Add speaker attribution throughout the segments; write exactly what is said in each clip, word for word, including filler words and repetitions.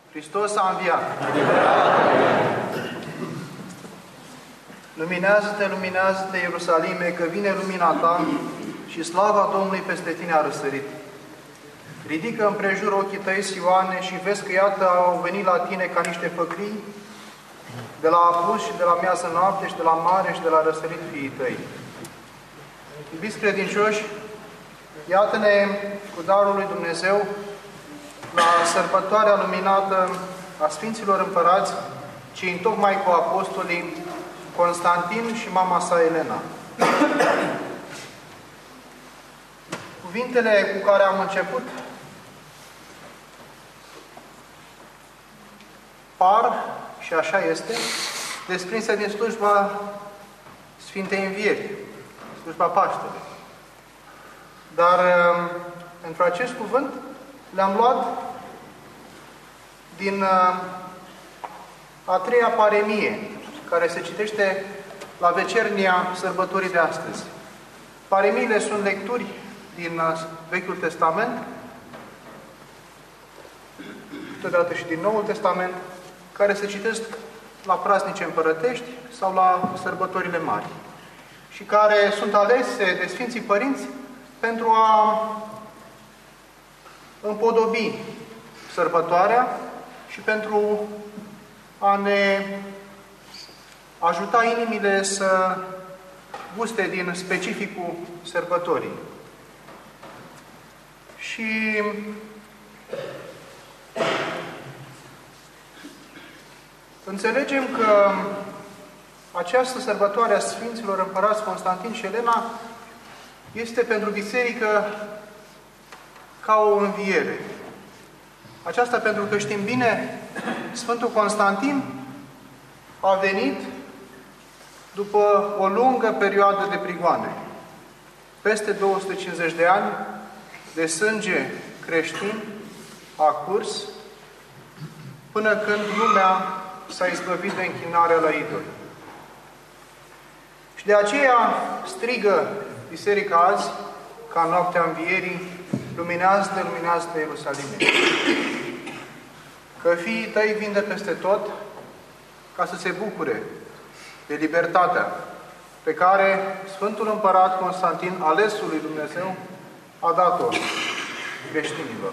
Speaker 1: Hristos a înviat! Luminează-te, luminează-te, Ierusalime, că vine lumina ta și slava Domnului peste tine a răsărit. Ridică împrejur ochii tăi, Sioane, și vezi că iată au venit la tine ca niște făclii, de la apus și de la miază noapte și de la mare și de la răsărit fiii tăi. Iubiți credincioși, iată-ne cu darul lui Dumnezeu la sărbătoarea luminată a Sfinților Împărați, cei întocmai cu apostolii Constantin și mama sa Elena. Cuvintele cu care am început par, și așa este, desprinse din slujba Sfintei Învieri, slujba Paștelui. Dar pentru acest cuvânt le-am luat din a treia paremie, care se citește la vecernia sărbătorii de astăzi. Paremiile sunt lecturi din Vechiul Testament, totodată și din Noul Testament, care se citesc la praznice împărătești sau la sărbătorile mari și care sunt alese de Sfinții Părinți pentru a împodobi sărbătoarea și pentru a ne ajuta inimile să guste din specificul sărbătorii. Și înțelegem că această sărbătoare a Sfinților Împărați Constantin și Elena este pentru biserică ca o înviere. Aceasta pentru că știm bine, Sfântul Constantin a venit după o lungă perioadă de prigoane. Peste două sute cincizeci de ani de sânge creștin a curs, până când lumea s-a izbăvit de închinarea la idoli. Și de aceea strigă biserica azi, ca în noaptea învierii, luminează-te, luminează-te, Ierusalime. Că fiii tăi vin de peste tot ca să se bucure de libertatea pe care Sfântul Împărat Constantin, alesul lui Dumnezeu, a dat-o creștinilor.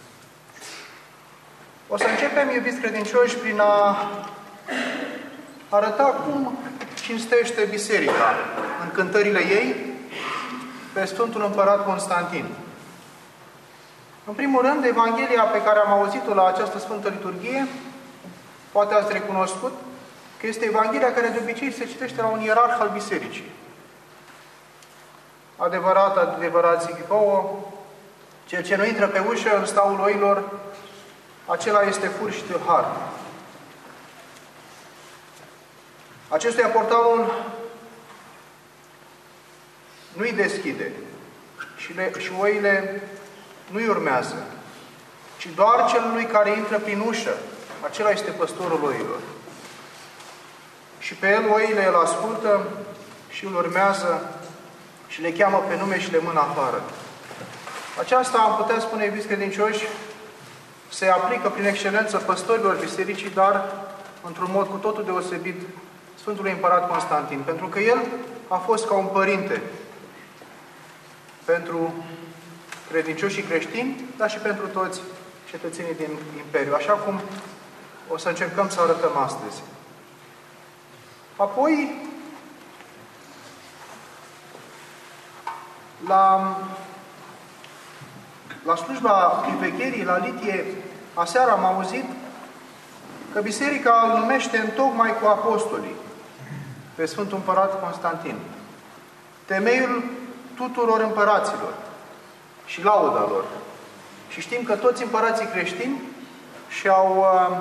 Speaker 1: O să începem, iubiți credincioși, prin a arăta cum cinstește biserica în cântările ei pe Sfântul Împărat Constantin. În primul rând, Evanghelia pe care am auzit-o la această Sfântă Liturghie, poate ați recunoscut, că este Evanghelia care de obicei se citește la un ierarh al bisericii. Adevărat, adevărat, zic vouă, cel ce nu intră pe ușă în staul oilor, acela este fur și tâlhar. Acestuia portalul nu-i deschide și, le, și oile nu-i urmează, ci doar celui care intră prin ușă, acela este păstorul oilor. Și pe el oile îl ascultă și îl urmează și le cheamă pe nume și le mână afară. Aceasta, am putea spune, iubiți credincioși, se aplică prin excelență păstorilor bisericii, dar într-un mod cu totul deosebit Sfântului Împărat Constantin, pentru că el a fost ca un părinte pentru credincioșii creștini, dar și pentru toți cetățenii din Imperiu, așa cum o să încercăm să arătăm astăzi. Apoi, la, la slujba privegherii, la litie, aseară am auzit că biserica îl numește întocmai cu apostolii pe Sfântul Împărat Constantin, temeiul tuturor împăraților și lauda lor. Și știm că toți împărații creștini și-au uh,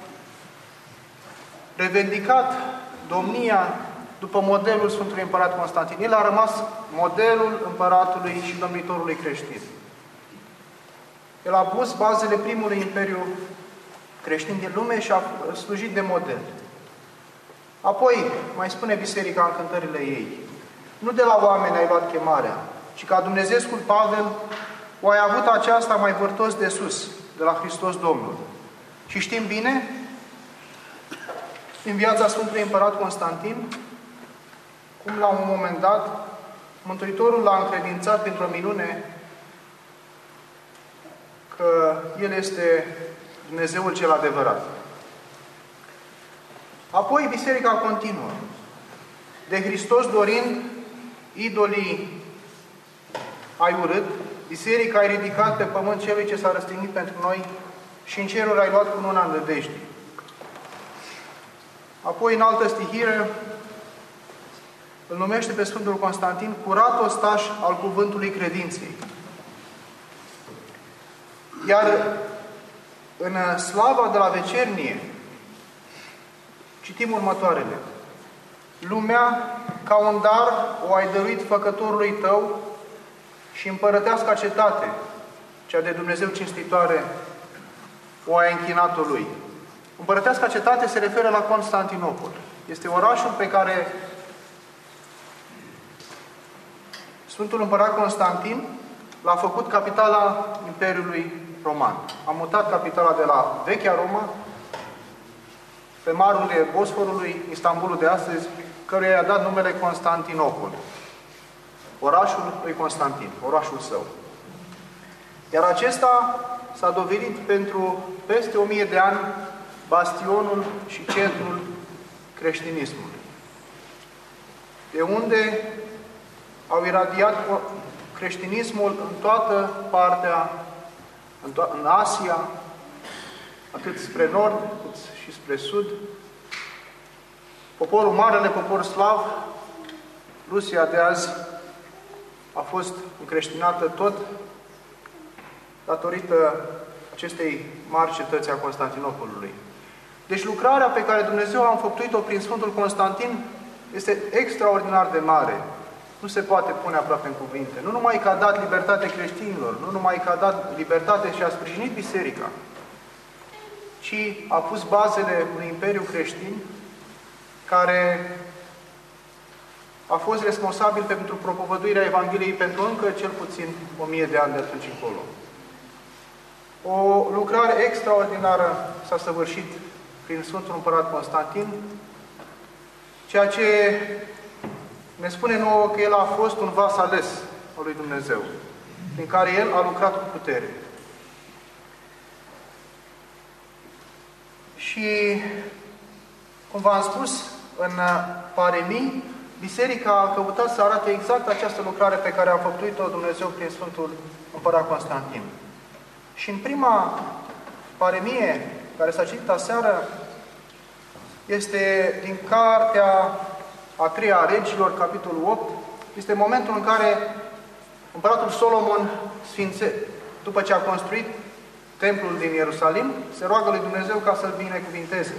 Speaker 1: revendicat domnia după modelul Sfântului Împărat Constantin. El a rămas modelul împăratului și domnitorului creștin. El a pus bazele primului imperiu creștin din lume și a slujit de model. Apoi, mai spune biserica în cântările ei, nu de la oameni ai luat chemarea, ci ca Dumnezeescul Pavel o ai avut aceasta mai vârtos de sus, de la Hristos Domnul. Și știm bine, din viața Sfântului Împărat Constantin, cum la un moment dat, Mântuitorul l-a încredințat printr-o minune că El este Dumnezeul cel adevărat. Apoi Biserica continuă. De Hristos dorind, idolii ai urât, Biserica ai ridicat pe pământ celui ce s-a răstignit pentru noi și în ceruri ai luat cu una îndădejdii. Apoi, în altă stihire, îl numește pe Sfântul Constantin curat ostaș al cuvântului credinței. Iar în slava de la vecernie citim următoarele. Lumea, ca un dar, o ai dăruit făcătorului tău și împărătească cetate, cea de Dumnezeu cinstitoare, o ai închinat-o lui. Împărătească cetate se referă la Constantinopol. Este orașul pe care Sfântul Împărat Constantin l-a făcut capitala Imperiului Roman. A mutat capitala de la vechea Roma pe marurile Bosforului, Istanbulul de astăzi, căruia i-a dat numele Constantinopol. Orașul lui Constantin, orașul său. Iar acesta s-a dovedit pentru peste o mie de ani bastionul și centrul creștinismului. De unde au iradiat creștinismul în toată partea, în, to în Asia, atât spre nord, cât și spre sud. Poporul, marele popor slav, Rusia de azi, a fost încreștinată tot datorită acestei mari cetăți a Constantinopolului. Deci lucrarea pe care Dumnezeu a înfăptuit-o prin Sfântul Constantin este extraordinar de mare. Nu se poate pune aproape în cuvinte. Nu numai că a dat libertate creștinilor, nu numai că a dat libertate și a sprijinit Biserica, ci a pus bazele unui imperiu creștin care a fost responsabil pentru propovăduirea Evangheliei pentru încă cel puțin o mie de ani de atunci încolo. O lucrare extraordinară s-a săvârșit prin Sfântul Împărat Constantin, ceea ce ne spune nouă că el a fost un vas ales al lui Dumnezeu, prin care el a lucrat cu putere. Și, cum v-am spus, în Paremii, Biserica a căutat să arate exact această lucrare pe care a făptuit-o Dumnezeu prin Sfântul Împărat Constantin. Și în prima paremie, care s-a citit aseară, este din cartea a treia a Regilor, capitolul opt, este momentul în care Împăratul Solomon sfințe, după ce a construit templul din Ierusalim, se roagă lui Dumnezeu ca să-l binecuvinteze.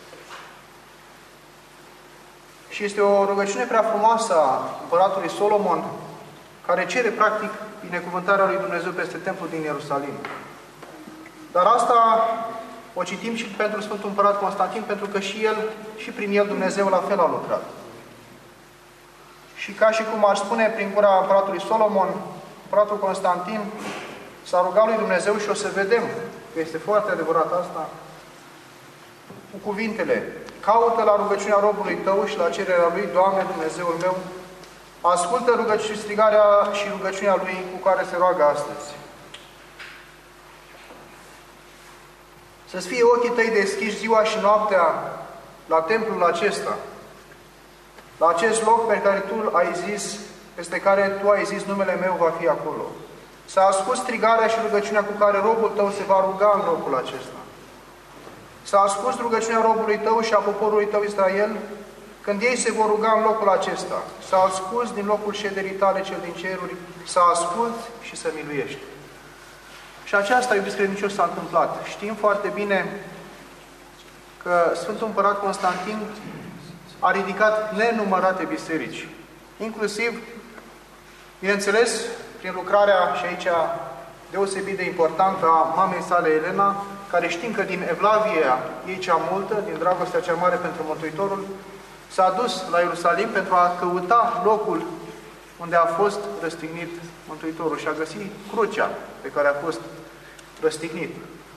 Speaker 1: Și este o rugăciune prea frumoasă a Împăratului Solomon, care cere, practic, binecuvântarea lui Dumnezeu peste templul din Ierusalim. Dar asta o citim și pentru Sfântul Împărat Constantin, pentru că și el, și prin el Dumnezeu la fel a lucrat. Și ca și cum aș spune prin gura Împăratului Solomon, Împăratul Constantin s-a rugat lui Dumnezeu și o să vedem că este foarte adevărat asta, cu cuvintele: caută la rugăciunea robului tău și la cererea lui, Doamne Dumnezeul meu, ascultă rugăciunea, strigarea și rugăciunea lui cu care se roagă astăzi. Să-ți fie ochii tăi deschiși ziua și noaptea la templul acesta, la acest loc pe care tu ai zis, peste care tu ai zis numele meu va fi acolo. Să asculți strigarea și rugăciunea cu care robul tău se va ruga în locul acesta. Să asculți rugăciunea robului tău și a poporului tău Israel când ei se vor ruga în locul acesta. Să asculți din locul șederii tale cel din ceruri, să asculți și să miluiești. Și aceasta, iubiți credincioși, s-a întâmplat. Știm foarte bine că Sfântul Împărat Constantin a ridicat nenumărate biserici. Inclusiv, bineînțeles, prin lucrarea, și aici deosebit de importantă, a mamei sale Elena, care știm că din Evlavia ei cea multă, din dragostea cea mare pentru Mântuitorul, s-a dus la Ierusalim pentru a căuta locul unde a fost răstignit Mântuitorul și a găsit crucea pe care a fost răstignit.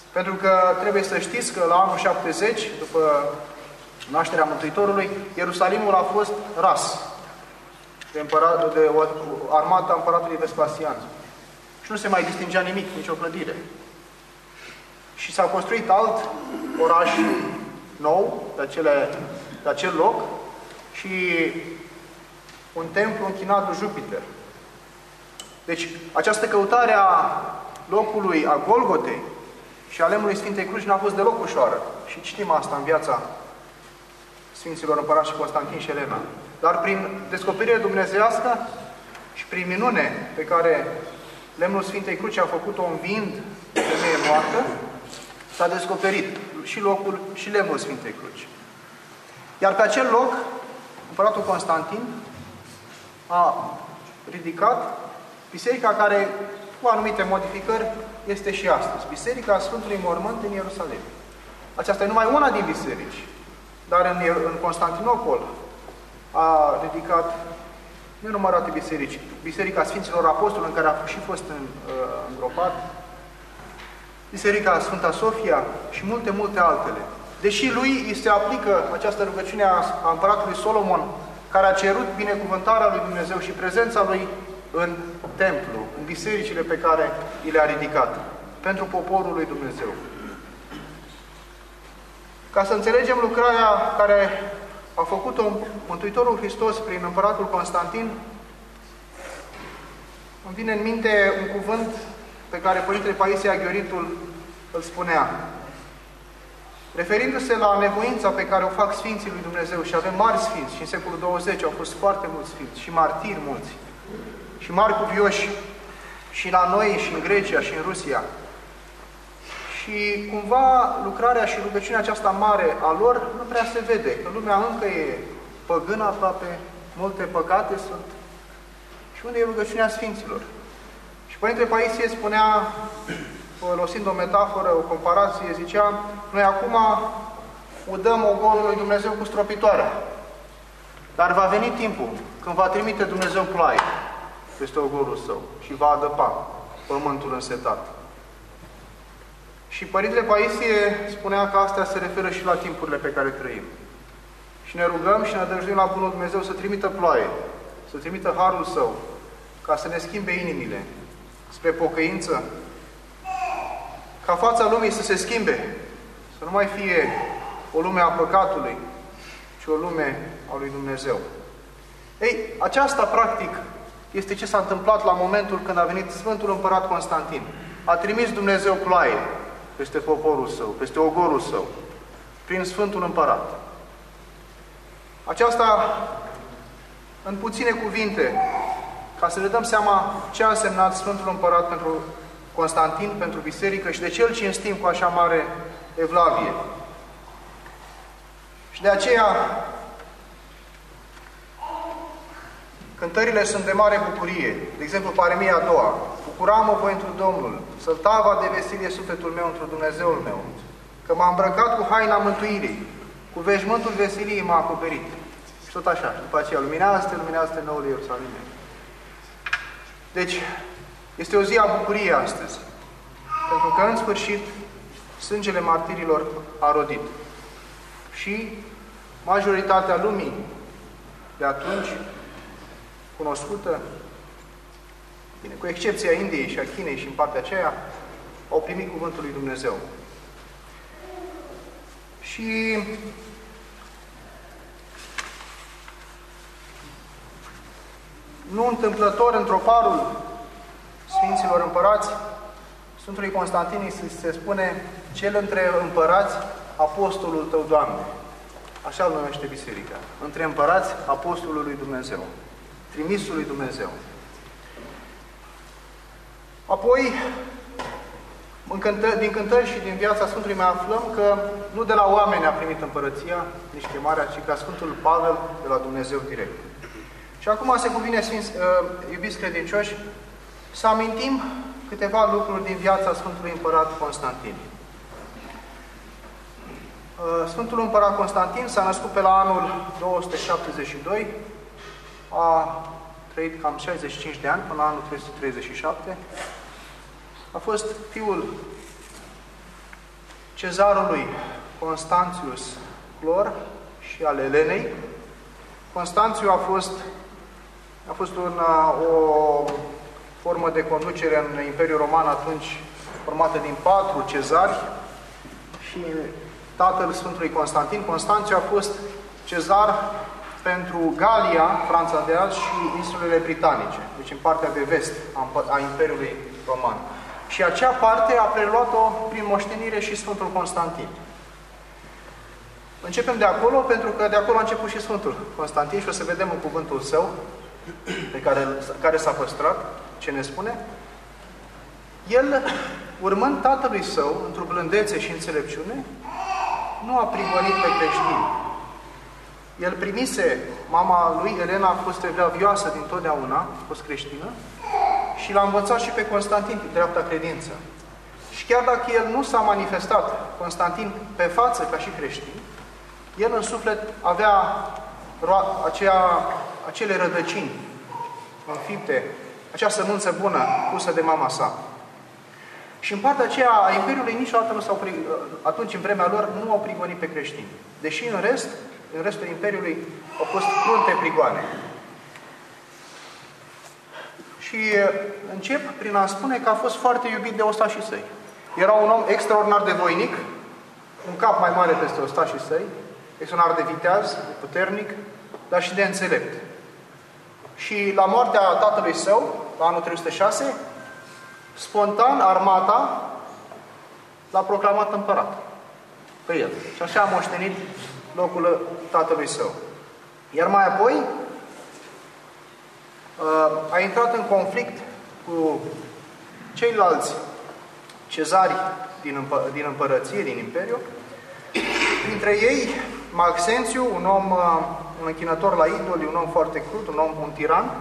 Speaker 1: Pentru că trebuie să știți că la anul șaptezeci, după nașterea Mântuitorului, Ierusalimul a fost ras de, împărat, de o armată a împăratului Vespasian. Și nu se mai distingea nimic, nicio clădire. Și s-a construit alt oraș nou, de, acele, de acel loc, și un templu închinat lui Jupiter. Deci, această căutare a locului, a Golgotei și a lemnului Sfintei Cruci n-a fost deloc ușoară. Și știm asta în viața Sfinților Împărați și Constantin și Elena. Dar prin descoperire dumnezeiască și prin minune pe care lemnul Sfintei Cruci a făcut-o înviind o femeie moartă, s-a descoperit și locul și lemnul Sfintei Cruci. Iar pe acel loc, Împăratul Constantin a ridicat biserica care, cu anumite modificări, este și astăzi. Biserica Sfântului Mormânt din Ierusalim. Aceasta e numai una din biserici. Dar în, în Constantinopol a ridicat nenumărate biserici. Biserica Sfinților Apostoli, în care a și fost în, uh, îngropat, Biserica Sfânta Sofia și multe, multe altele. Deși lui îi se aplică această rugăciune a împăratului Solomon, care a cerut binecuvântarea lui Dumnezeu și prezența lui în templu, în bisericile pe care i le-a ridicat, pentru poporul lui Dumnezeu. Ca să înțelegem lucrarea care a făcut-o Mântuitorul Hristos prin împăratul Constantin, îmi vine în minte un cuvânt pe care Părintele Paisie Aghioritul îl spunea. Referindu-se la nevoința pe care o fac Sfinții lui Dumnezeu, și avem mari Sfinți, și în secolul douăzeci au fost foarte mulți Sfinți, și martiri mulți, și mari cuvioși, și la noi, și în Grecia, și în Rusia. Și cumva lucrarea și rugăciunea aceasta mare a lor nu prea se vede, că lumea încă e păgână aproape, multe păcate sunt. Și unde e rugăciunea Sfinților? Și Părintele Paisie spunea, folosind o metaforă, o comparație, zicea, noi acum udăm ogorul lui Dumnezeu cu stropitoarea. Dar va veni timpul când va trimite Dumnezeu ploaie peste ogorul său și va adăpa pământul însetat. Și Părintele Paisie spunea că astea se referă și la timpurile pe care trăim. Și ne rugăm și ne dăjduim la Bunul Dumnezeu să trimită ploaie, să trimită harul Său, ca să ne schimbe inimile spre pocăință, ca fața lumii să se schimbe, să nu mai fie o lume a păcatului, ci o lume a lui Dumnezeu. Ei, aceasta, practic, este ce s-a întâmplat la momentul când a venit Sfântul Împărat Constantin. A trimis Dumnezeu ploaie peste poporul Său, peste ogorul Său, prin Sfântul Împărat. Aceasta, în puține cuvinte, ca să ne dăm seama ce a însemnat Sfântul Împărat pentru Constantin, pentru biserică și de ce îl cinstim cu așa mare evlavie. Și de aceea, cântările sunt de mare bucurie. De exemplu, paremia a doua. Bucuram-mă voi întru Domnul, săltava de veselie sufletul meu întru Dumnezeul meu, că m-a îmbrăcat cu haina mântuirii, cu veșmântul veseliei m-a acoperit. Și tot așa. După aceea, luminează-te, luminează-te noul Ierusalim. Deci, este o zi a bucuriei astăzi. Pentru că, în sfârșit, sângele martirilor a rodit. Și majoritatea lumii de atunci, cunoscută, bine, cu excepția Indiei și a Chinei și în partea aceea, au primit cuvântul lui Dumnezeu. Și nu întâmplător, în troparul Sfinților Împărați, Sfântului Constantin se spune cel între împărați, apostolul tău, Doamne. Așa îl numește biserica. Între împărați, apostolul lui Dumnezeu. Trimisul lui Dumnezeu. Apoi, din cântări și din viața Sfântului mai aflăm că nu de la oameni a primit împărăția, nici chemarea, ci ca Sfântul Pavel de la Dumnezeu direct. Și acum se cuvine, sfinți, iubiți credincioși, să amintim câteva lucruri din viața Sfântului Împărat Constantin. Sfântul Împărat Constantin s-a născut pe la anul două sute șaptezeci și doi, a trăit cam șaizeci și cinci de ani, până la anul trei sute treizeci și șapte. A fost fiul cezarului Constantius Clor și al Elenei. Constanțiu a fost, a fost una, o formă de conducere în Imperiul Roman atunci formată din patru cezari și tatăl Sfântului Constantin. Constanțiu a fost cezar pentru Galia, Franța de azi și insulele britanice, deci în partea de vest a Imperiului Roman. Și acea parte a preluat-o prin moștenire și Sfântul Constantin. Începem de acolo, pentru că de acolo a început și Sfântul Constantin și o să vedem în cuvântul său, pe care, care s-a păstrat, ce ne spune. El, urmând tatălui său, într-o blândețe și înțelepciune, nu a prigonit pe creștini. El primise, mama lui, Elena, a fost evlavioasă dintotdeauna, a fost creștină, și l-a învățat și pe Constantin pe dreapta credință. Și chiar dacă el nu s-a manifestat, Constantin, pe față ca și creștin, el în suflet avea aceea, acele rădăcini înfipte, acea sămânță bună pusă de mama sa. Și în partea aceea a Imperiului niciodată nu s-au, atunci în vremea lor, nu au prigonit pe creștini. Deși în rest, în restul Imperiului au fost crunte prigoane. Și încep prin a spune că a fost foarte iubit de ostașii săi. Era un om extraordinar de voinic, un cap mai mare peste ostașii săi, extraordinar de viteaz, de puternic, dar și de înțelept. Și la moartea tatălui său, la anul trei sute șase, spontan armata l-a proclamat împărat pe el. Și așa a moștenit locul tatălui său. Îiar mai apoi a intrat în conflict cu ceilalți cezari din, împă din împărăție, din Imperiu. Printre ei, Maxențiu, un om, un închinător la idoli, un om foarte crud, un om, un tiran,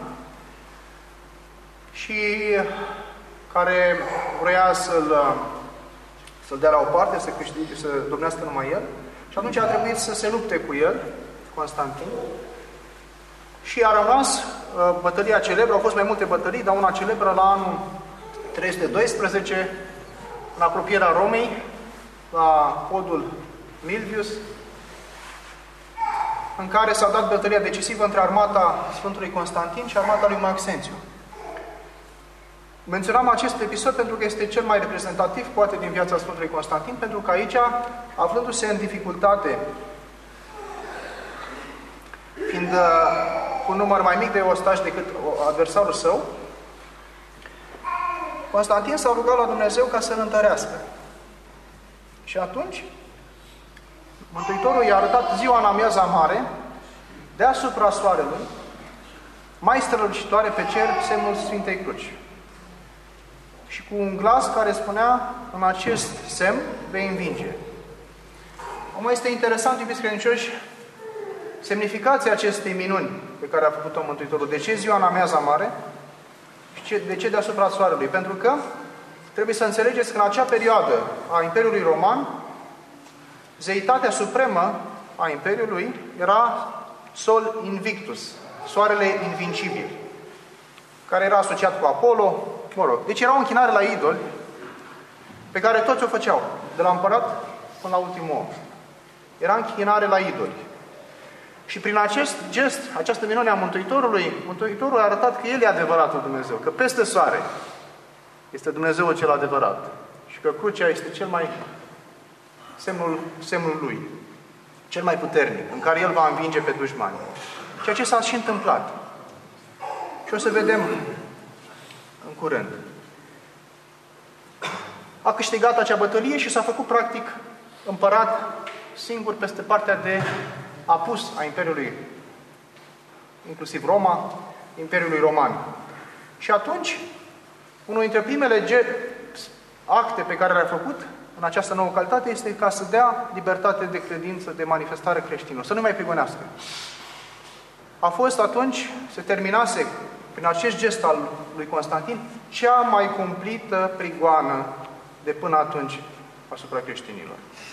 Speaker 1: și care vrea să-l să-l dea la o parte, să câștige, să domnească numai el. Și atunci a trebuit să se lupte cu el, Constantin. Și a rămas bătălia celebră, au fost mai multe bătălii, dar una celebră la anul trei sute doisprezece, în apropierea Romei, la podul Milvius, în care s-a dat bătălia decisivă între armata Sfântului Constantin și armata lui Maxențiu. Menționam acest episod pentru că este cel mai reprezentativ, poate, din viața Sfântului Constantin, pentru că aici, aflându-se în dificultate, fiind cu un număr mai mic de ostași decât adversarul său, Constantin s-a rugat la Dumnezeu ca să-l întărească. Și atunci, Mântuitorul i-a arătat ziua în amiaza mare, deasupra soarelui, mai strălucitoare pe cer, semnul Sfintei Cruci. Și cu un glas care spunea, în acest semn vei învinge. Acum este interesant, iubiți credincioși, semnificația acestei minuni pe care a făcut-o Mântuitorul. De ce ziua în amiaza mare? Și de ce deasupra soarelui? Pentru că trebuie să înțelegeți că în acea perioadă a Imperiului Roman, zeitatea supremă a Imperiului era Sol Invictus, soarele invincibil, care era asociat cu Apollo, mă rog. Deci era o închinare la idoli pe care toți o făceau, de la împărat până la ultimul om. Era închinare la idoli. Și prin acest gest, această minune a Mântuitorului, Mântuitorul a arătat că El e adevăratul Dumnezeu, că peste soare este Dumnezeul cel adevărat și că crucea este cel mai semnul, semnul Lui, cel mai puternic, în care El va învinge pe dușmani. Ceea ce s-a și întâmplat. Și o să vedem în curând. A câștigat acea bătălie și s-a făcut practic împărat singur peste partea de apus a Imperiului, inclusiv Roma, Imperiului Roman. Și atunci, unul dintre primele acte pe care le-a făcut în această nouă calitate este ca să dea libertate de credință, de manifestare creștină, să nu mai prigonească. A fost atunci, se terminase prin acest gest al lui Constantin, cea mai cumplită prigoană de până atunci asupra creștinilor.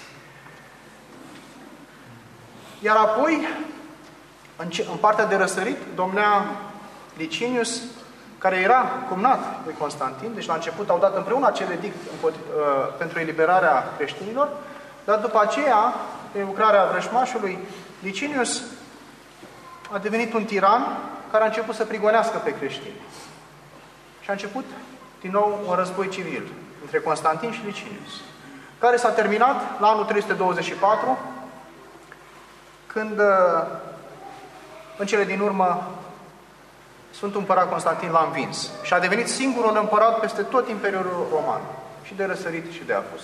Speaker 1: Iar apoi, în partea de răsărit, domnea Licinius, care era cumnat lui Constantin, deci la început au dat împreună acel edict pentru eliberarea creștinilor, dar după aceea, pe lucrarea vrăjmașului, Licinius a devenit un tiran care a început să prigonească pe creștini. Și a început din nou un război civil între Constantin și Licinius, care s-a terminat la anul trei sute douăzeci și patru, când în cele din urmă Sfântul Împărat Constantin l-a învins și a devenit singurul împărat peste tot Imperiul Roman, și de răsărit și de apus.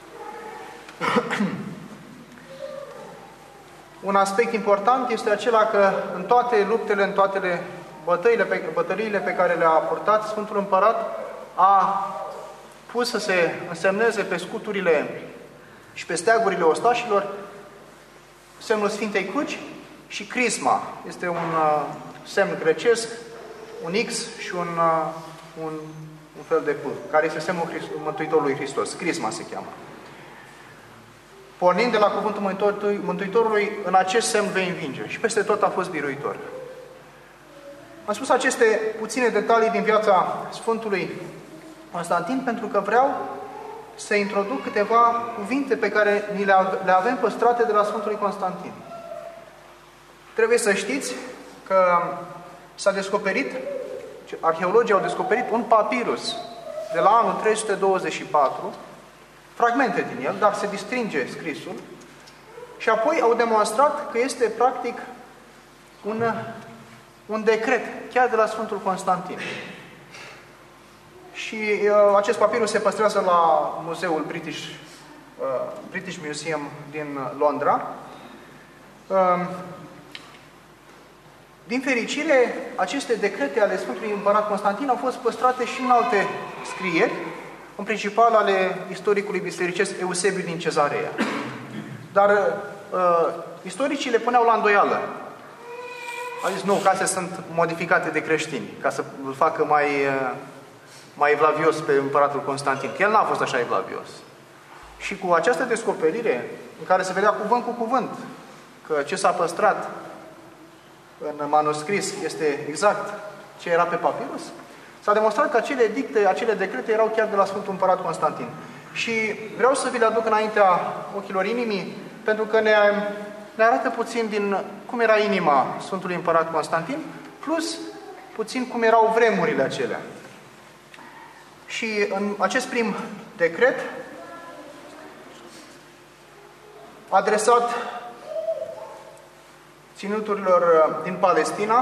Speaker 1: Un aspect important este acela că în toate luptele, în toate bătăile pe, bătăliile pe care le-a purtat, Sfântul Împărat a pus să se însemneze pe scuturile și pe steagurile ostașilor semnul Sfintei Cruci și crisma. Este un uh, semn grecesc, un X și un, uh, un, un fel de P, care este semnul Christ, Mântuitorului Hristos. Crisma se cheamă. Pornind de la cuvântul Mântuitorului, Mântuitorului, în acest semn vei învinge. Și peste tot a fost biruitor. Am spus aceste puține detalii din viața Sfântului Constantin pentru că vreau să introduc câteva cuvinte pe care ni le avem păstrate de la Sfântului Constantin. Trebuie să știți că s-a descoperit, arheologii au descoperit un papirus de la anul trei sute douăzeci și patru, fragmente din el, dar se distinge scrisul, și apoi au demonstrat că este practic un, un decret, chiar de la Sfântul Constantin. Și uh, acest papirus se păstrează la Muzeul British, uh, British Museum din Londra. Uh, din fericire, aceste decrete ale Sfântului Împărat Constantin au fost păstrate și în alte scrieri, în principal ale istoricului bisericesc Eusebiu din Cezarea. Dar uh, istoricii le puneau la îndoială. Au zis, nu, că astea sunt modificate de creștini, ca să îl facă mai... Uh, mai evlavios pe împăratul Constantin, că el n-a fost așa evlavios. Și cu această descoperire, în care se vedea cuvânt cu cuvânt, că ce s-a păstrat în manuscris este exact ce era pe papirus, s-a demonstrat că acele edicte, acele decrete erau chiar de la Sfântul Împărat Constantin. Și vreau să vi le aduc înaintea ochilor inimii, pentru că ne, ne arată puțin din cum era inima Sfântului Împărat Constantin, plus puțin cum erau vremurile acelea. Și în acest prim decret, adresat ținuturilor din Palestina,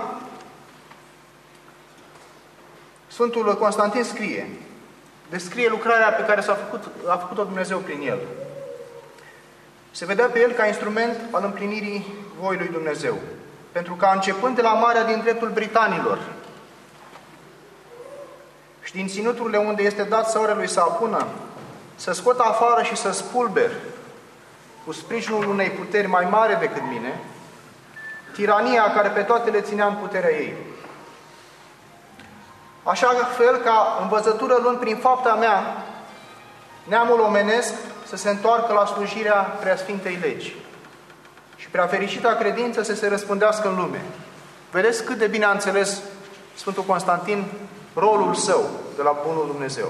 Speaker 1: Sfântul Constantin scrie, descrie lucrarea pe care s-a făcut, a făcut-o Dumnezeu prin el. Se vedea pe el ca instrument al împlinirii voii lui Dumnezeu, pentru că începând de la Marea din dreptul britanilor, și din ținuturile unde este dat săurelui să apună, să scoată afară și să spulber, cu sprijinul unei puteri mai mare decât mine, tirania care pe toate le ținea în puterea ei. Așa fel ca învățătură luând prin fapta mea, neamul omenesc să se întoarcă la slujirea preasfintei legi și prea fericita credință să se răspândească în lume. Vedeți cât de bine a înțeles Sfântul Constantin rolul său de la Bunul Dumnezeu.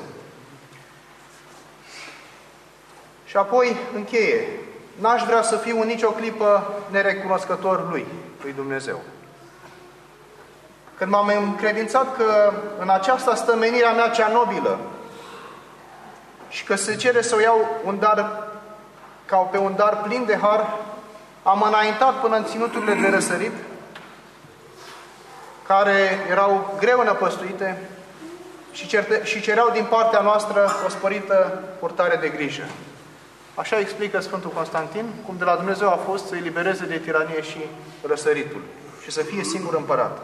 Speaker 1: Și apoi încheie. N-aș vrea să fiu în nicio clipă nerecunoscător lui, lui Dumnezeu. Când m-am încredințat că în aceasta stă menirea mea cea nobilă și că se cere să o iau un dar, ca pe un dar plin de har, am înaintat până în ținuturile de răsărit, care erau greu năpăstuite și, certe, și cereau din partea noastră o sporită purtare de grijă. Așa explică Sfântul Constantin, cum de la Dumnezeu a fost să elibereze de tiranie și răsăritul și să fie singur împărat.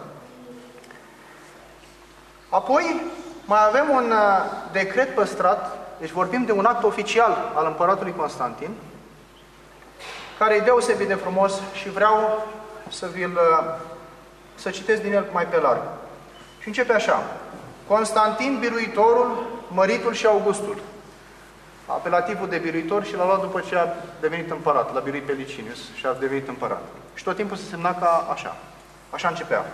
Speaker 1: Apoi mai avem un decret păstrat, deci vorbim de un act oficial al împăratului Constantin, care e deosebit de frumos și vreau să vi-l să citesc din el mai pe larg. Și începe așa. Constantin, biruitorul, măritul și Augustul. Apelativul de biruitor și l-a luat după ce a devenit împărat. L-a biruit pe Licinius și a devenit împărat. Și tot timpul se semna ca așa. Așa începea.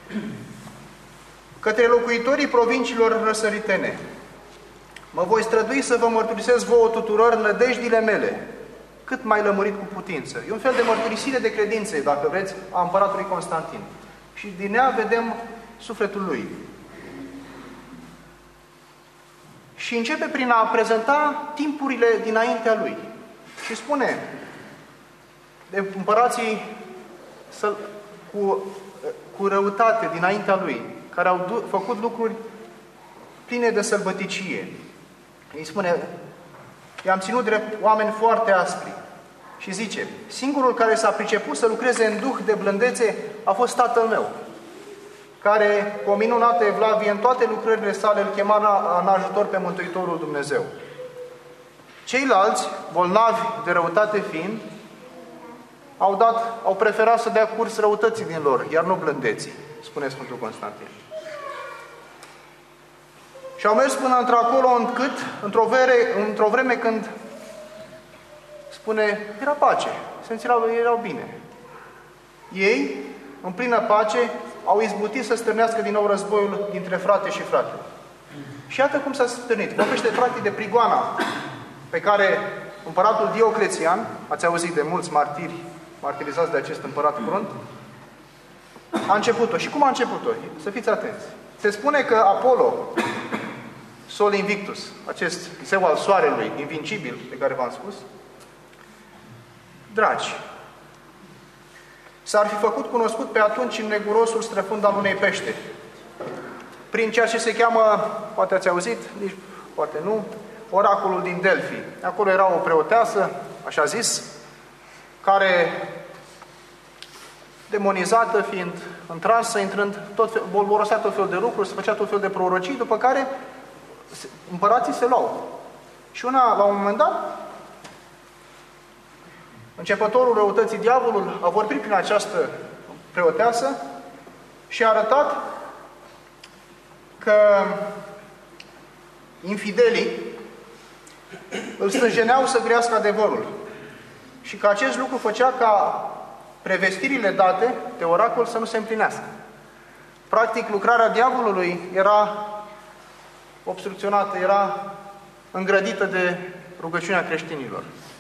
Speaker 1: Către locuitorii provinciilor răsăritene, mă voi strădui să vă mărturisesc vouă tuturor nădejdile mele, cât mai lămurit cu putință. E un fel de mărturisire de credințe, dacă vreți, a împăratului Constantin. Și din ea vedem sufletul lui. Și începe prin a prezenta timpurile dinaintea lui. Și spune de împărații cu, cu răutate dinaintea lui, care au făcut lucruri pline de sălbăticie. Îi spune, i-am ținut drept oameni foarte aspri. Și zice, singurul care s-a priceput să lucreze în duh de blândețe a fost tatăl meu, care, cu o minunată evlavie, în toate lucrările sale îl chema în ajutor pe Mântuitorul Dumnezeu. Ceilalți, bolnavi de răutate fiind, au, dat, au preferat să dea curs răutății din lor, iar nu blândeții, spune Sfântul Constantin. Și au mers până într-acolo încât, într-o, vere, într-o vreme când, spune, era pace, se înțelau, erau bine. Ei, în plină pace, au izbutit să stârnească din nou războiul dintre frate și frate. Și iată cum s-a stârnit. Vorbește practic de prigoana pe care împăratul Dioclețian, ați auzit de mulți martiri, martirizați de acest împărat crunt, a început-o. Și cum a început-o? Să fiți atenți. Se spune că Apollo, Sol Invictus, acest zeu al soarelui, invincibil, pe care v-am spus, dragi, s-ar fi făcut cunoscut pe atunci în negurosul străfund al unei peșteri, prin ceea ce se cheamă, poate ați auzit, nici poate nu, oracolul din Delphi. Acolo era o preoteasă, așa zis, care, demonizată, fiind întrasă, intrând, tot fel, bolborosea tot fel de lucruri, se făcea tot fel de prorocii, după care împărații se luau. Și una, la un moment dat, începătorul răutății, diavolul, a vorbit prin această preoteasă și a arătat că infidelii îl stânjeneau să grească adevărul și că acest lucru făcea ca prevestirile date de oracol să nu se împlinească. Practic, lucrarea diavolului era obstrucționată, era îngrădită de rugăciunea creștinilor.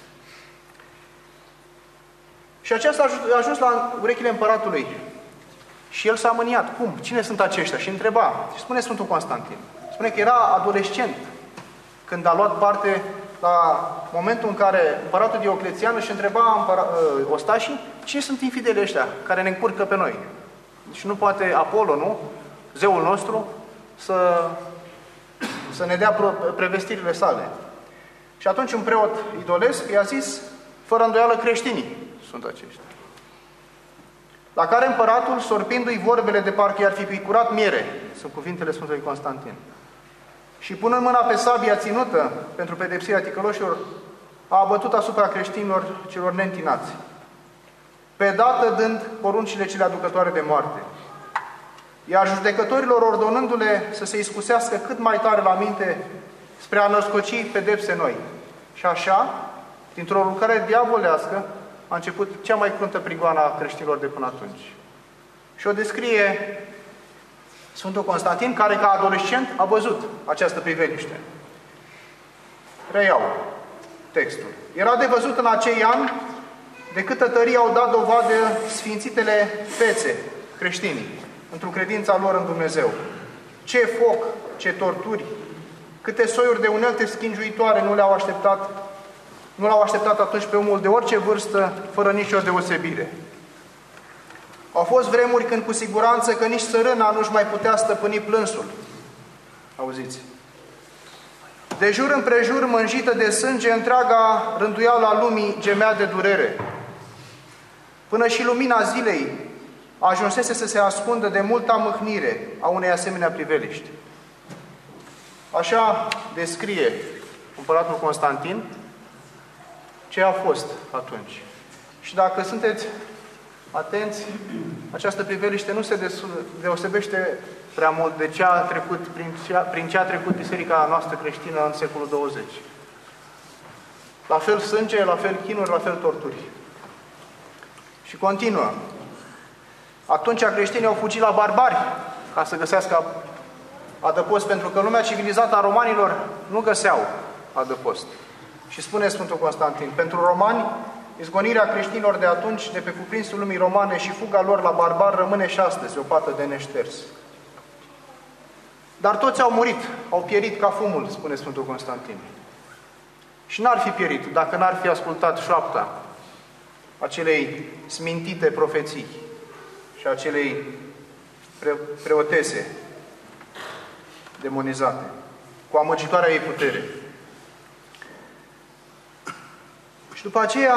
Speaker 1: Și aceasta a ajuns la urechile împăratului. Și el s-a mâniat. Cum? Cine sunt aceștia? Și întreba. Și spune Sfântul Constantin. Spune că era adolescent când a luat parte la momentul în care împăratul Dioclețian își întreba împăra, ostașii, cine sunt infideli ăștia care ne încurcă pe noi? Deci nu poate Apollo, nu? Zeul nostru, să, să ne dea prevestirile sale. Și atunci un preot idolesc i-a zis, fără îndoială, creștinii sunt aceștia. La care împăratul, sorpindu-i vorbele de parcă i-ar fi picurat miere, sunt cuvintele Sfântului Constantin, și punând mâna pe sabia ținută pentru pedepsirea ticăloșilor, a abătut asupra creștinilor celor neîntinați, pe dată dând poruncile cele aducătoare de moarte, iar judecătorilor ordonându-le să se iscusească cât mai tare la minte spre a născoci pedepse noi. Și așa, dintr-o lucrare diavolească, a început cea mai cruntă prigoană a creștinilor de până atunci. Și o descrie Sfântul Constantin, care ca adolescent a văzut această priveliște. Reiau textul. Era de văzut în acei ani de câtă tărie au dat dovadă sfințitele fețe creștinii, într-o credința lor în Dumnezeu. Ce foc, ce torturi, câte soiuri de unelte schingiuitoare nu le-au așteptat, nu l-au așteptat atunci pe omul de orice vârstă, fără nicio deosebire. Au fost vremuri când cu siguranță că nici țărâna nu-și mai putea stăpâni plânsul. Auziți? De jur împrejur, mânjită de sânge, întreaga rânduială a lumii gemea de durere. Până și lumina zilei ajunsese să se ascundă de multa mâhnire a unei asemenea priveliști. Așa descrie împăratul Constantin ce a fost atunci. Și dacă sunteți atenți, această priveliște nu se deosebește prea mult de ce a trecut, prin, ce a, prin ce a trecut biserica noastră creștină în secolul douăzeci. La fel sânge, la fel chinuri, la fel torturi. Și continuă. Atunci creștinii au fugit la barbari ca să găsească adăpost, pentru că lumea civilizată a romanilor nu găseau adăpost. Și spune Sfântul Constantin, pentru romani, izgonirea creștinilor de atunci, de pe cuprinsul lumii romane și fuga lor la barbar, rămâne și astăzi o pată de neșters. Dar toți au murit, au pierit ca fumul, spune Sfântul Constantin. Și n-ar fi pierit dacă n-ar fi ascultat șoapta acelei smintite profeții și acelei pre preotese demonizate, cu amăgitoarea ei putere. Și după aceea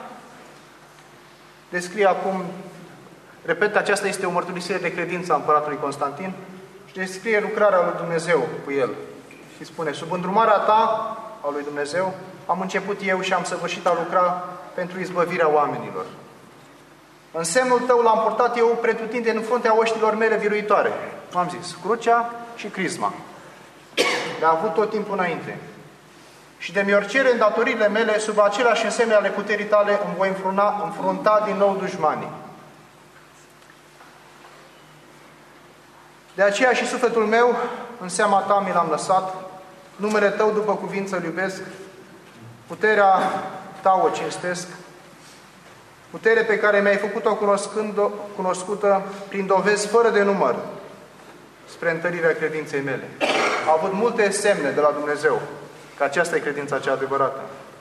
Speaker 1: descrie acum, repet, aceasta este o mărturisire de credință a împăratului Constantin, și descrie lucrarea lui Dumnezeu cu el. Și spune, sub îndrumarea ta, a lui Dumnezeu, am început eu și am săvârșit a lucra pentru izbăvirea oamenilor. În semnul tău l-am purtat eu pretutindeni în fruntea oștilor mele biruitoare. Am zis, crucea și crisma. Le-a avut tot timpul înainte. Și de mi-or cere îndatoririle mele, sub aceleași însemne ale puterii tale, îmi voi înfruna, înfrunta din nou dușmanii. De aceea și sufletul meu, în seama ta mi l-am lăsat, numele tău după cuvință îl iubesc, puterea ta o cinstesc, putere pe care mi-ai făcut-o cunoscută prin dovezi fără de număr, spre întărirea credinței mele. A avut multe semne de la Dumnezeu că aceasta e credința cea adevărată.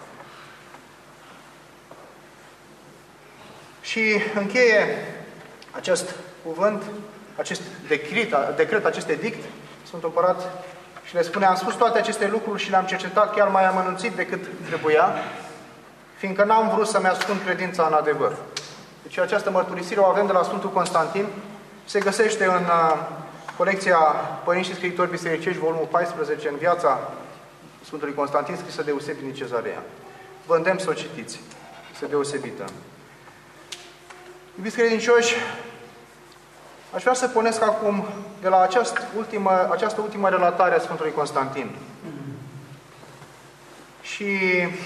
Speaker 1: Și încheie acest cuvânt, acest decret, decret acest edict, Sfântul Împărat, și le spune, am spus toate aceste lucruri și le-am cercetat chiar mai amănunțit decât trebuia, fiindcă n-am vrut să-mi ascund credința în adevăr. Deci această mărturisire o avem de la Sfântul Constantin, se găsește în uh, colecția Părinți și Scriitori Bisericești, volumul paisprezece, în viața Sfântului Constantin, scrisă de Eusebie din Cezarea. Vă îndemn să o citiți, este deosebită. Iubiți credincioși, aș vrea să pornesc acum de la această ultimă, această ultimă relatare a Sfântului Constantin. Și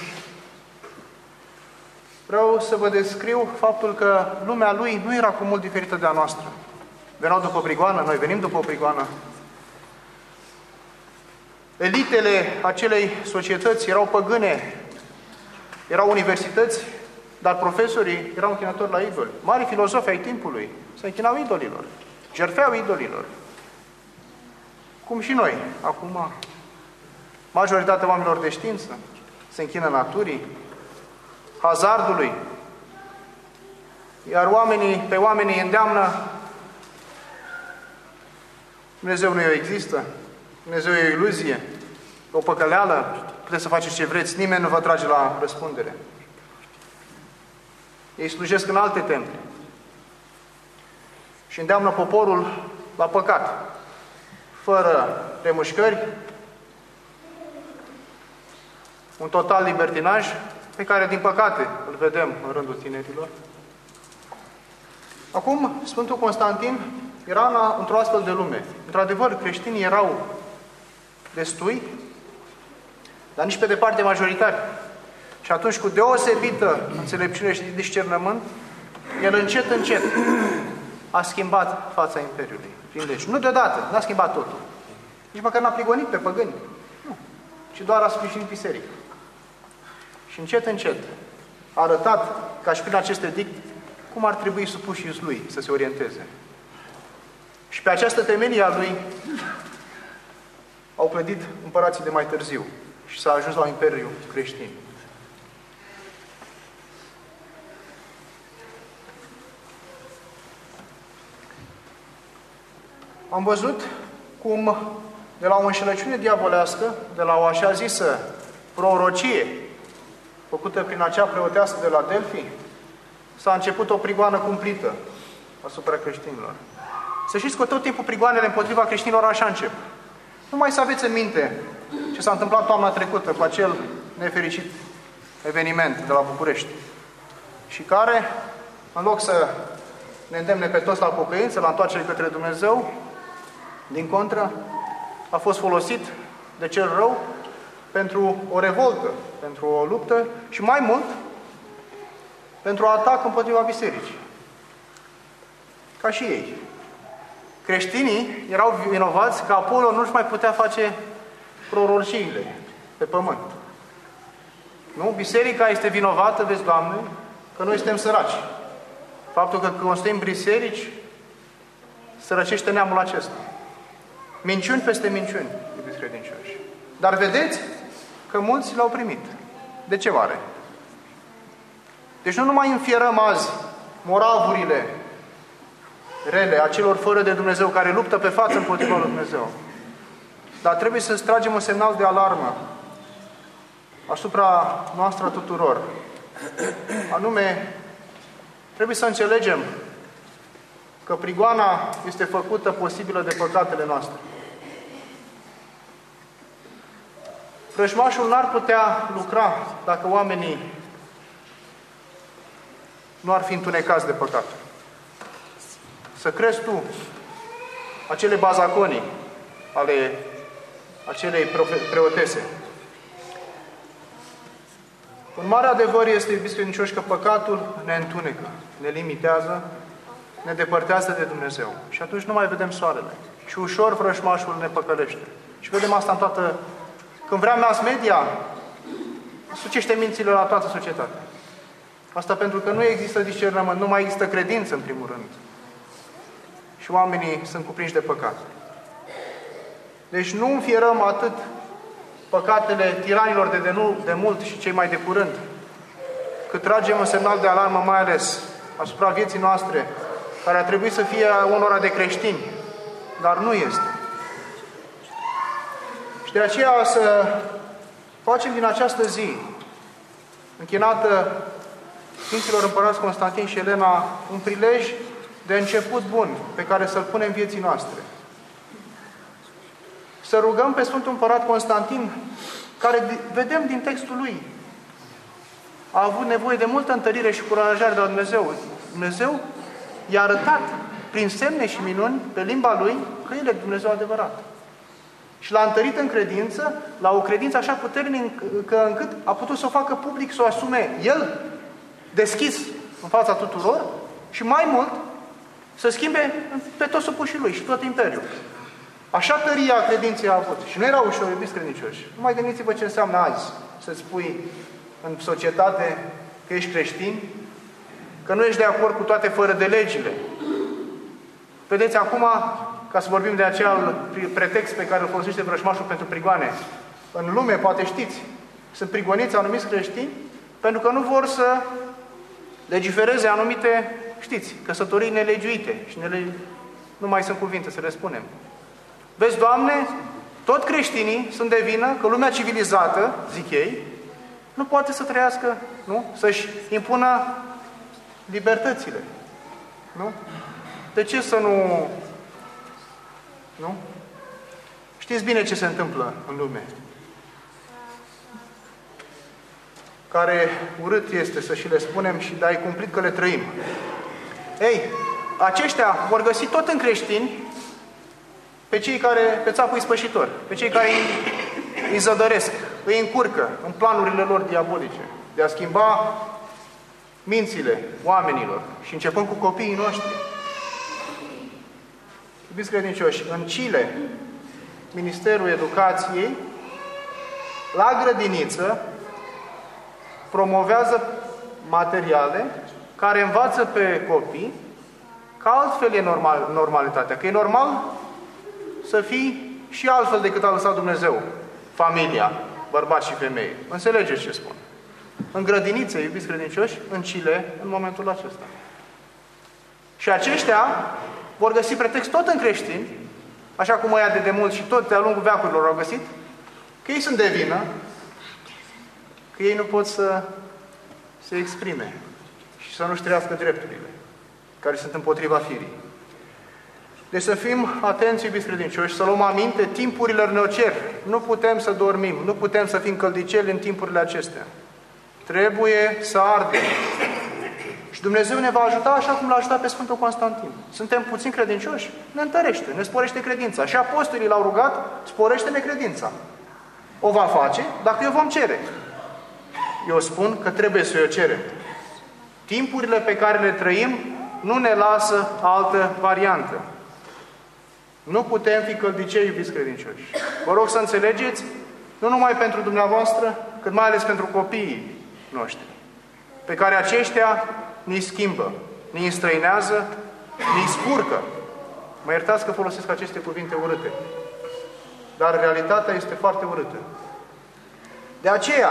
Speaker 1: vreau să vă descriu faptul că lumea lui nu era cu mult diferită de a noastră. Veneau după prigoană, noi venim după prigoană. Elitele acelei societăți erau păgâne, erau universități, dar profesorii erau închinători la idoli. Mari filozofi ai timpului se închinau idolilor, jertfeau idolilor. Cum și noi. Acum, majoritatea oamenilor de știință se închină naturii, hazardului, iar oamenii, pe oamenii îndeamnă Dumnezeu nu există, Dumnezeu e o iluzie, o păcăleală, puteți să faceți ce vreți, nimeni nu vă trage la răspundere. Ei slujesc în alte temple și îndeamnă poporul la păcat, fără remușcări, un total libertinaj pe care, din păcate, îl vedem în rândul tinerilor. Acum, Sfântul Constantin era într-o astfel de lume. Într-adevăr, creștinii erau destui, dar nici pe departe majoritari. Și atunci, cu deosebită înțelepciune și discernământ, el încet, încet a schimbat fața Imperiului. Deci, nu deodată, n-a schimbat totul. Nici măcar n-a prigonit pe păgâni. Nu. Ci doar a sprijinit biserica. Și încet, încet a arătat, ca și prin acest edict, cum ar trebui supuși lui să se orienteze. Și pe această temelie a lui au clădit împărații de mai târziu și s-a ajuns la un imperiu creștin. Am văzut cum de la o înșelăciune diavolească, de la o așa zisă prorocie făcută prin acea preoteasă de la Delphi, s-a început o prigoană cumplită asupra creștinilor. Să știți că tot timpul prigoanele împotriva creștinilor așa încep. Numai să aveți în minte ce s-a întâmplat toamna trecută cu acel nefericit eveniment de la București și care, în loc să ne îndemne pe toți la pocăință, la întoarcere către Dumnezeu, din contră, a fost folosit de cel rău pentru o revoltă, pentru o luptă și mai mult pentru atac împotriva bisericii. Ca și ei. Creștinii erau vinovați că Apollo nu-și mai putea face prorociile pe pământ. Nu? Biserica este vinovată, vezi, Doamne, că noi suntem săraci. Faptul că construim biserici sărăcește neamul acesta. Minciuni peste minciuni, iubiți credincioși. Dar vedeți că mulți l-au primit. De ce oare? Deci nu numai înfierăm azi moravurile rele a celor fără de Dumnezeu care luptă pe față împotriva lui Dumnezeu, dar trebuie să tragem un semnal de alarmă asupra noastră tuturor. Anume, trebuie să înțelegem că prigoana este făcută posibilă de păcatele noastre. Vrăjmașul n-ar putea lucra dacă oamenii nu ar fi întunecați de păcat. Să crezi tu acele bazaconii ale acelei preotese. Un mare adevăr este, iubiți credincioși, că păcatul ne întunecă, ne limitează, ne depărtează de Dumnezeu. Și atunci nu mai vedem soarele. Și ușor vrăjmașul ne păcălește. Și vedem asta în toată... Când vrea mass media, sucește mințile la toată societatea. Asta pentru că nu există discernământ, nu mai există credință, în primul rând. Și oamenii sunt cuprinși de păcat. Deci nu înfierăm atât păcatele tiranilor de, de, nu, de mult și cei mai de curând, cât tragem un semnal de alarmă, mai ales asupra vieții noastre, care ar trebui să fie unora de creștini, dar nu este. Și de aceea să facem din această zi, închinată Sfinților Împărați Constantin și Elena, un prilej de început bun pe care să-l punem vieții noastre. Să rugăm pe Sfântul Împărat Constantin, care vedem din textul lui, a avut nevoie de multă întărire și curajare de la Dumnezeu. Dumnezeu i-a arătat prin semne și minuni pe limba lui că el e Dumnezeu adevărat. Și l-a întărit în credință, la o credință așa puternică încât a putut să o facă public, să o asume el deschis în fața tuturor și mai mult să schimbe pe toți supușii lui și tot imperiul. Așa tărie a credinței a avut. Și nu era ușor, iubiți credincioși. Nu mai gândiți-vă ce înseamnă azi să-ți spui în societate că ești creștin, că nu ești de acord cu toate fără de legile. Vedeți acum, ca să vorbim de acel pretext pe care îl folosește vrăjmașul pentru prigoane, în lume, poate știți, sunt prigoniți anumiți creștini pentru că nu vor să legifereze anumite, știți, căsătorii nelegiuite și nele... nu mai sunt cuvinte să le spunem. Vezi, Doamne, tot creștinii sunt de vină că lumea civilizată, zic ei, nu poate să trăiască, nu? Să-și impună libertățile. Nu? De ce să nu... Nu? Știți bine ce se întâmplă în lume. Care urât este să și le spunem și de-ai cumplit că le trăim. Ei, aceștia vor găsi tot în creștini pe cei care, pe țapul ispășitor, pe cei care îi, îi zădăresc, îi încurcă în planurile lor diabolice de a schimba mințile oamenilor și începând cu copiii noștri. Iubiți credincioși, în Chile, Ministerul Educației, la grădiniță, promovează materiale care învață pe copii că altfel e normal, normalitatea, că e normal să fii și altfel decât a lăsat Dumnezeu familia, bărbați și femei. Înțelegeți ce spun? În grădinițe, iubiți credincioși, în Chile, în momentul acesta. Și aceștia vor găsi pretext tot în creștini, așa cum ăia de demult și tot de-a lungul veacurilor au găsit, că ei sunt de vină, că ei nu pot să se exprime și să nu-și trăiască drepturile, care sunt împotriva firii. Deci să fim atenți, iubiți credincioși, să luăm aminte, timpurile ne cer. Nu putem să dormim, nu putem să fim căldiceli în timpurile acestea. Trebuie să ardem. Și Dumnezeu ne va ajuta așa cum l-a ajutat pe Sfântul Constantin. Suntem puțin credincioși? Ne întărește, ne sporește credința. Și apostolii l-au rugat, sporește-ne credința. O va face dacă eu vom cere. Eu spun că trebuie să o cerem. Timpurile pe care le trăim nu ne lasă altă variantă. Nu putem fi căldicei, iubiți credincioși. Vă rog să înțelegeți, nu numai pentru dumneavoastră, cât mai ales pentru copiii noștri, pe care aceștia ne schimbă, ne înstrăinează, ne spurcă. Mă iertați că folosesc aceste cuvinte urâte, dar realitatea este foarte urâtă. De aceea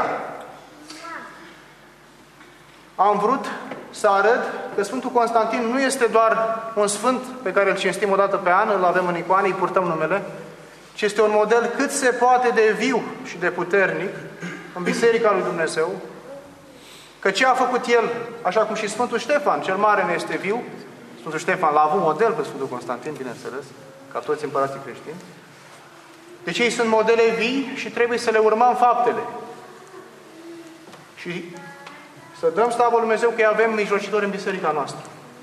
Speaker 1: am vrut să arăt că Sfântul Constantin nu este doar un sfânt pe care îl cinstim o dată pe an, îl avem în icoane, îi purtăm numele, ci este un model cât se poate de viu și de puternic în Biserica lui Dumnezeu, că ce a făcut el, așa cum și Sfântul Ștefan, cel mare, ne este viu. Sfântul Ștefan l-a avut model pe Sfântul Constantin, bineînțeles, ca toți împărații creștini. Deci ei sunt modele vii și trebuie să le urmăm faptele. Și să dăm slavă lui Dumnezeu că avem mijlocitori în biserica noastră.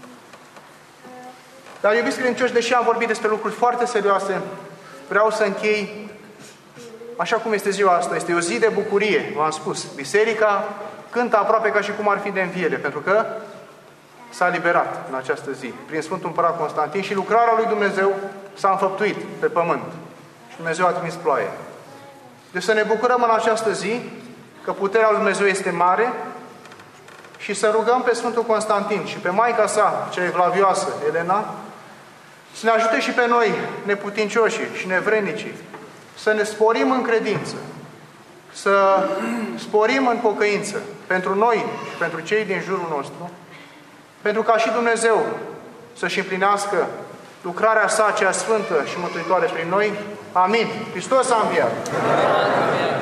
Speaker 1: Dar, iubiți credincioși, deși am vorbit despre lucruri foarte serioase, vreau să închei așa cum este ziua asta. Este o zi de bucurie, v-am spus. Biserica cântă aproape ca și cum ar fi de înviere, pentru că s-a liberat în această zi, prin Sfântul Împărat Constantin, și lucrarea lui Dumnezeu s-a înfăptuit pe pământ. Și Dumnezeu a trimis ploaie. Deci să ne bucurăm în această zi că puterea lui Dumnezeu este mare și să rugăm pe Sfântul Constantin și pe Maica sa, cea evlavioasă, Elena, să ne ajute și pe noi, neputincioșii și nevrednicii, să ne sporim în credință, să sporim în pocăință pentru noi și pentru cei din jurul nostru, pentru ca și Dumnezeu să-și împlinească lucrarea sa cea sfântă și mântuitoare prin noi. Amin. Hristos a înviat!